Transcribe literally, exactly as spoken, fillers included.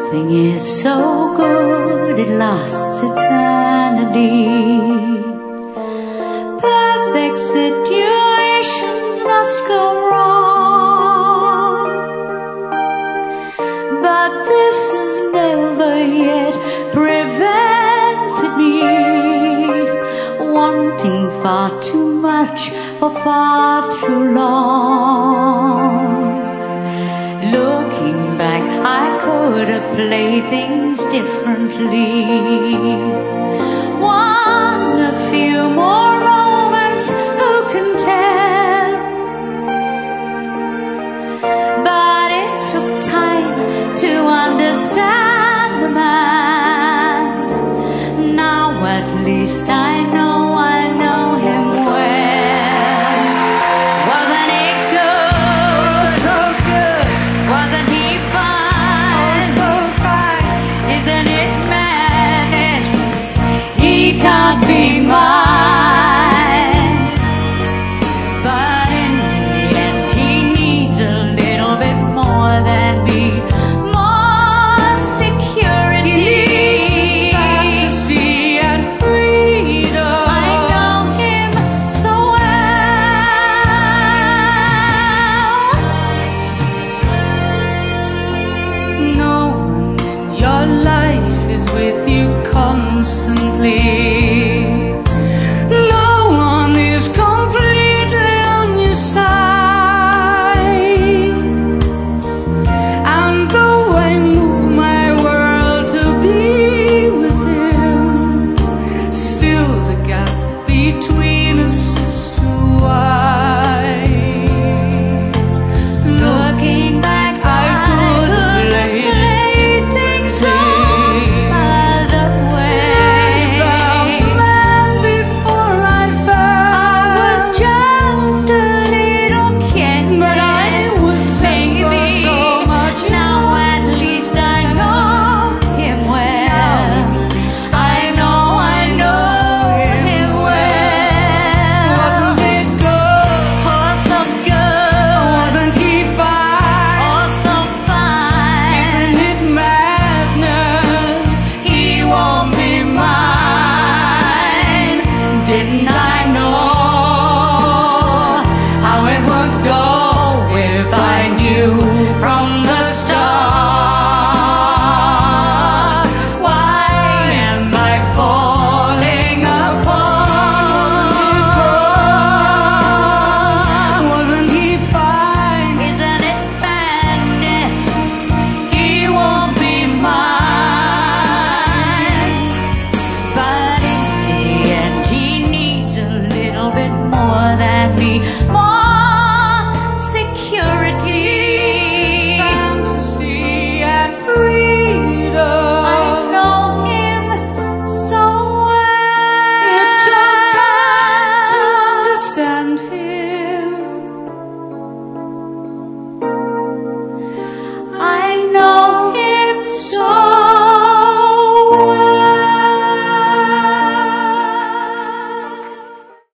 Nothing is so good it lasts eternally. Perfect situations must go wrong, but this has never yet prevented me wanting far too much for far too long. Looking back, I could have played things differently, won a few more moments, who can tell? But it took time to understand the man. Now at least I know I know him well. Wasn't it good? So good. Wasn't he fine? Oh, so fine. Isn't it madness? He can't be mine. But in the end he needs a little bit more than me. More security. He needs his fantasy and freedom. I know him so well. No one in your life is with you constantly.